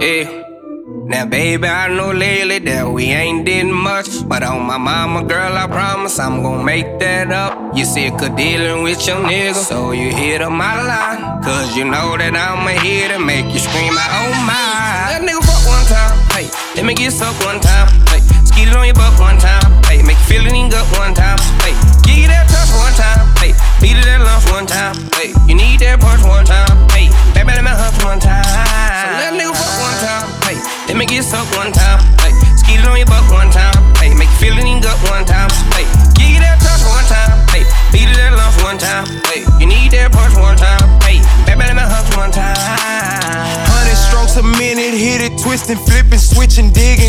Yeah. Now, baby, I know lately that we ain't did much, but on my mama, girl, I promise I'm gon' make that up. You sick of dealing with your nigga, so you hit up my line, cause you know that I'm here to make you scream out, oh my. That nigga fuck one time, hey, let me get sucked one time, hey, skeet it on your butt one time, hey, make you feel it in your gut one time, hey, give you that touch one time, hey, beat it that lunch one time, hey, you need that punch one time, hey, baby, let me huff one time. So that nigga fuck one time, hey, let me get sucked one time, hey, skeet it on your butt one time, hey, make you feel it in your gut one time, hey, give you that touch one time, hey, beat it that lunch one time, hey, you need that punch one time, hey, baby, let me huff one time. 100 strokes a minute, hit it, twisting, flipping, switching, digging.